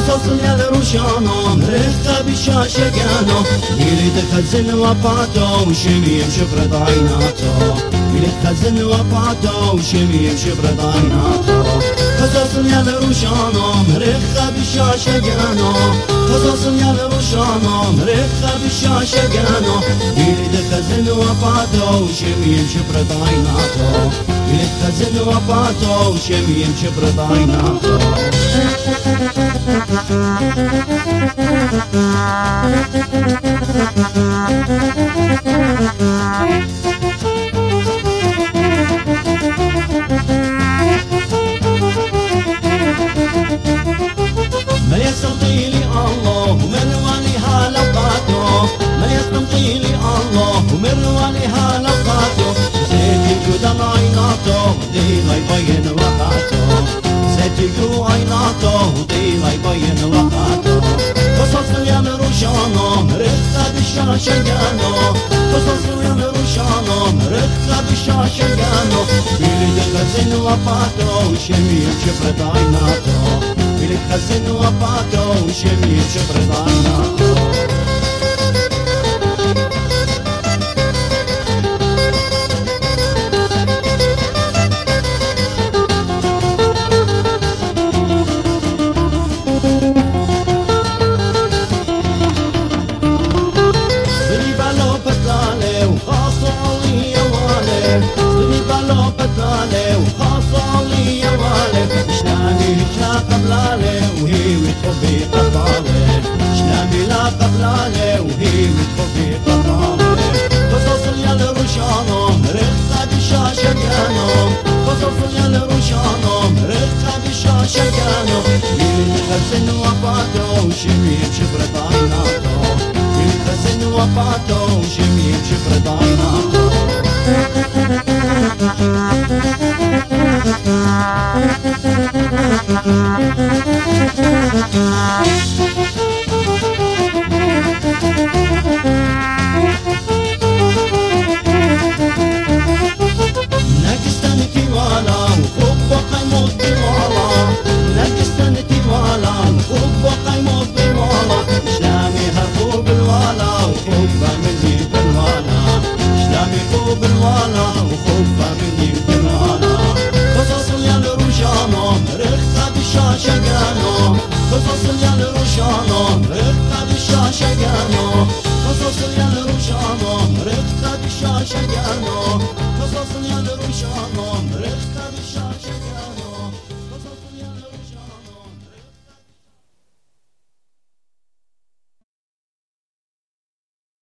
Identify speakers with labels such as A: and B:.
A: قصص الروشانو رخة بالشاشقانو يريد خزن وفاته وشميم شفرة عيناته يريد خزن وفاته وشميم شفرة عيناته قصص الروشانو رخة بالشاشقانو قصص الروشانو رخة بالشاشقانو يريد خزن وفاته وشميم شفرة عيناته يريد خزن وفاته وشميم شفرة عيناته من يستمطي لي الله ومن وليها لقاته من يستمطي لي الله ومن وليها لقاته زيتي قدام عيناته دي لا يبين وقاته زيتي قدام عيناته دي لا يبين وقاته قصص الروشانو رخة بالشاشقانو قصص الروشانو رخة بالشاشقانو يريد خزن وفاته وشميم شفرة عيناته يريد خزن وفاته وشميم شفرة عيناته وهي وتحبي قطالة شلامي لا قبلالة وهي وتحبي قطالة قصص الروشانو رخة بالشاشقانو قصص الروشانو رخة بالشاشقانو يريد خزن وفاته وشميم شفرة عيناته يريد خزن وفاته وشميم شفرة عيناته قصص الروشانو رخة بالشاشقانو قصص الروشانو رخة بالشاشقانو